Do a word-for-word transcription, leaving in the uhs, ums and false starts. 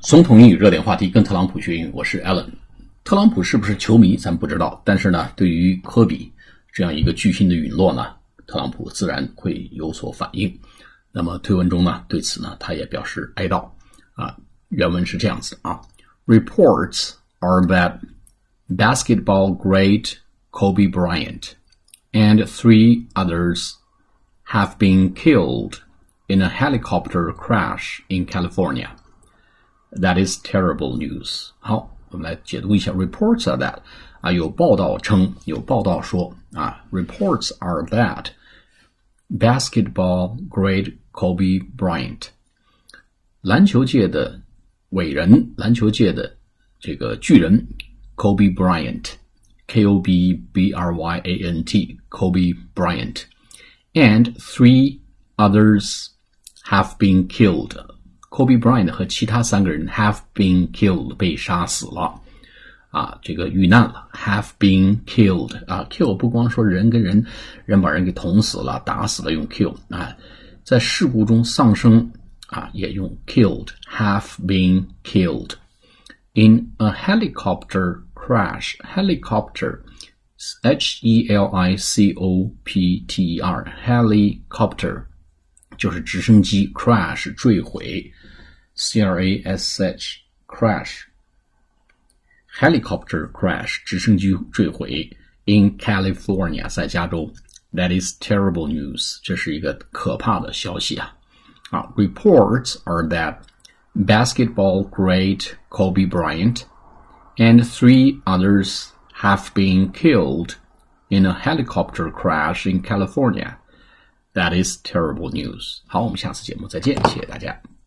总统英语热点话题，跟特朗普学英语，我是 Alan。特朗普是不是球迷咱不知道，但是呢，对于科比这样一个巨星的陨落呢，特朗普自然会有所反应。那么推文中呢，对此呢，他也表示哀悼啊。原文是这样子啊 ：Reports are that basketball great Kobe Bryant and three others have been killed in a helicopter crash in California.That is terrible news. 好，我们来解读一下 reports are that 啊，有报道称，有报道说啊 reports are that basketball great Kobe Bryant 篮球界的伟人，篮球界的这个巨人 Kobe Bryant K O B B R Y A N T Kobe Bryant and three others have been killed.Kobe Bryant 和其他三个人 have been killed 被杀死了啊，这个遇难了 have been killed 啊 kill 不光说人跟人人把人给捅死了打死了用 kill 啊，在事故中丧生啊也用 killed have been killed in a helicopter crash helicopter H E L I C O P T E R helicopter就是直升机 crash 坠毁 C R A S H crash helicopter crash 直升机坠毁 in California 在加州 That is terrible news 这是一个可怕的消息啊啊 Reports are that basketball great Kobe Bryant and three others have been killed in a helicopter crash in California That is terrible news. 好，我们下次节目再见，谢谢大家。